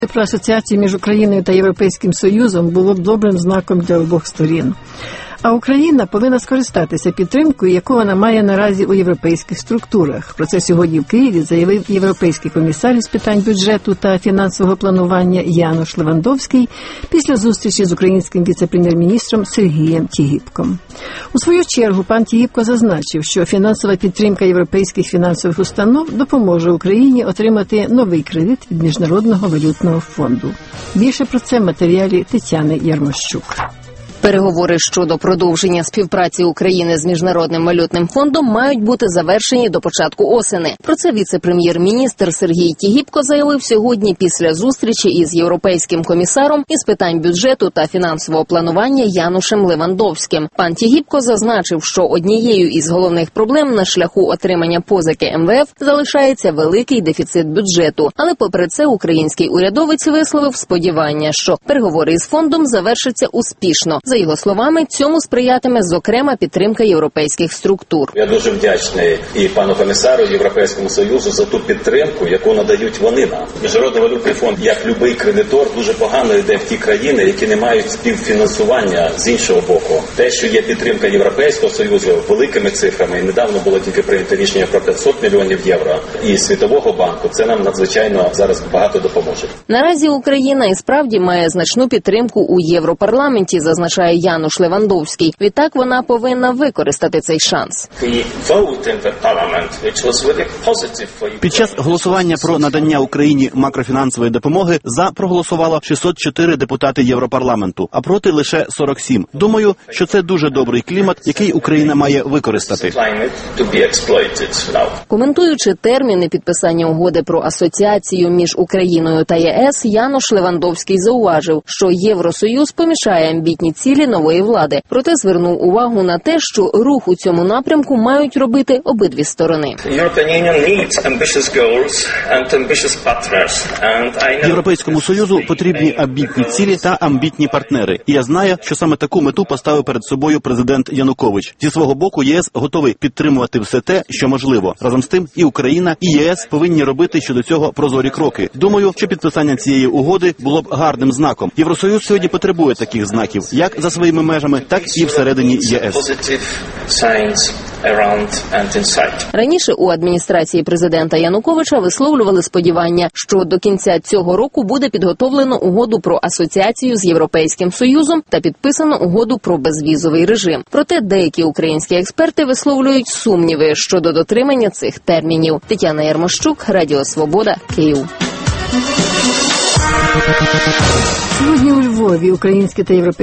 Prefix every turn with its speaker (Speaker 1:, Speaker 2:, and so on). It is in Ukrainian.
Speaker 1: Про асоціацію між Україною та Європейським Союзом було б добрим знаком для обох сторін. А Україна повинна скористатися підтримкою, яку вона має наразі у європейських структурах. Про це сьогодні в Києві заявив європейський комісар з питань бюджету та фінансового планування Януш Левандовський після зустрічі з українським віце-прем'єр-міністром Сергієм Тігіпком. У свою чергу пан Тігіпко зазначив, що фінансова підтримка європейських фінансових установ допоможе Україні отримати новий кредит від Міжнародного валютного фонду. Більше про це в матеріалі Тетяни Ярмощук.
Speaker 2: Переговори щодо продовження співпраці України з Міжнародним валютним фондом мають бути завершені до початку осени. Про це віце-прем'єр-міністр Сергій Тігіпко заявив сьогодні після зустрічі із європейським комісаром із питань бюджету та фінансового планування Янушем Левандовським. Пан Тігіпко зазначив, що однією із головних проблем на шляху отримання позики МВФ залишається великий дефіцит бюджету. Але попри це український урядовець висловив сподівання, що переговори із фондом завершаться успішно. За його словами, цьому сприятиме, зокрема, підтримка європейських структур.
Speaker 3: Я дуже вдячний і пану комісару, і Європейському Союзу за ту підтримку, яку надають вони нам. Міжнародний валютний фонд, як будь-який кредитор, дуже погано йде в ті країни, які не мають співфінансування з іншого боку. Те, що є підтримка Європейського Союзу великими цифрами, і недавно було тільки прийнято рішення про 500 мільйонів євро, і Світового банку, це нам надзвичайно зараз багато допоможе.
Speaker 2: Наразі Україна і справді має значну підтримку у Європарламенті, зазначає Януш Левандовський. Відтак вона повинна використати цей шанс.
Speaker 4: Під час голосування про надання Україні макрофінансової допомоги за проголосувало 604 депутати Європарламенту, а проти лише 47. Думаю, що це дуже добрий клімат, який Україна має використати.
Speaker 2: Коментуючи терміни підписання угоди про асоціацію між Україною та ЄС, Януш Левандовський зауважив, що Євросоюз помішає амбітні цілі нової влади. Проте звернув увагу на те, що рух у цьому напрямку мають робити обидві сторони.
Speaker 4: Європейському Союзу потрібні амбітні цілі та амбітні партнери. І я знаю, що саме таку мету поставив перед собою президент Янукович. Зі свого боку, єС готовий підтримувати все те, що можливо. Разом з тим, і Україна, і ЄС повинні робити щодо цього прозорі кроки. Думаю, що підписання цієї угоди було б гарним знаком. Євросоюз сьогодні потребує таких знаків, як за своїми межами, так і всередині ЄС.
Speaker 2: Раніше у адміністрації президента Януковича висловлювали сподівання, що до кінця цього року буде підготовлено угоду про асоціацію з Європейським Союзом та підписано угоду про безвізовий режим. Проте деякі українські експерти висловлюють сумніви щодо дотримання цих термінів. Тетяна Ярмощук, Радіо Свобода, Київ.
Speaker 1: Сьогодні у Львові українські та європейські